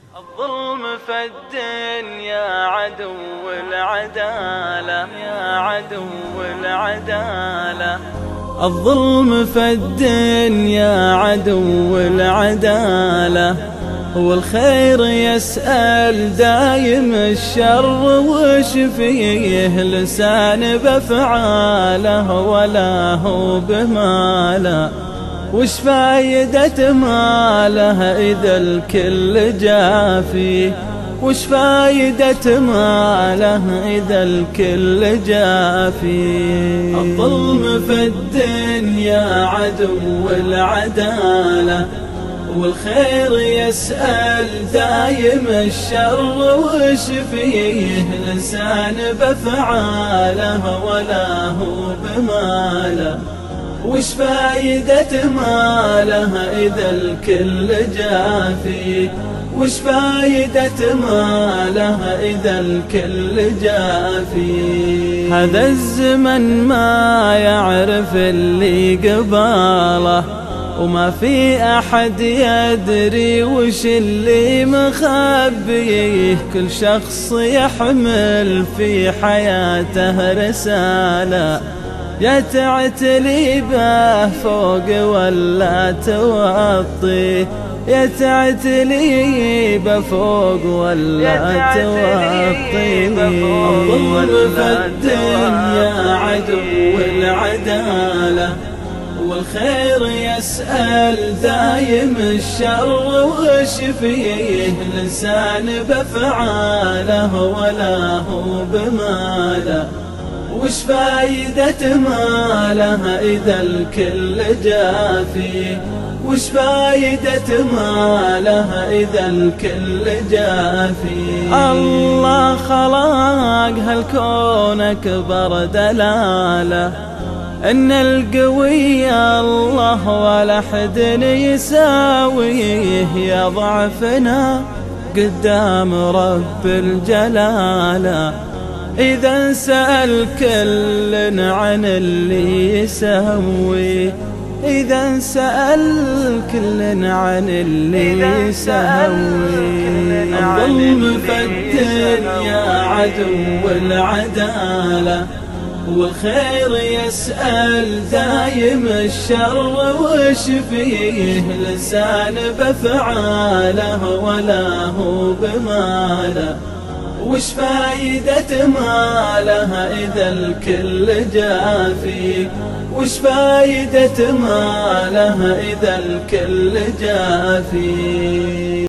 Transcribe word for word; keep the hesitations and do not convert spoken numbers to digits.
الظلم فد يا عدو العدالة، يا عدو العدالة. الظلم فد يا عدو العدالة، والخير يسأل دايم الشر وش فيه لسان بفعاله ولا هو بماله. وش فايدة ماله إذا الكل جافي؟ وش فايدة ماله إذا الكل جافي؟ الظلم فد يا عدو العدالة، والخير يسأل دايم الشر وش فيه لسان بفعاله ولا هو بماله. وش فايدة ماله إذا الكل جافي؟ وش فايدة ماله إذا الكل جافي؟ هذا الزمن ما يعرف اللي قباله، وما في أحد يدري وش اللي مخبيه. كل شخص يحمل في حياته رسالة، يا تعتلي به فوق ولا توطي، يا تعتلي به فوق ولا توطي. الظلم فد يا عدو العدالة، والخير يسأل دايم الشر وش فيه لسان بفعاله ولا هو بماله. وش فايدة ماله إذا الكل جافي؟ وش فايدة ماله إذا الكل جافي؟ الله خلق هالكون أكبر دلالة، إن القوي الله ولا حد يساويه. يا ضعفنا قدام رب الجلالة، إذا سأل كل عن اللي يسوي، إذا سأل كل عن اللي يسوي. الظلم فد يا عدو العدالة، والخير يسأل دايم الشر وش فيه لسان بفعاله ولا هو بماله. وش فايدة ماله إذا الكل جافي؟ وش فايدة ماله إذا الكل جافي؟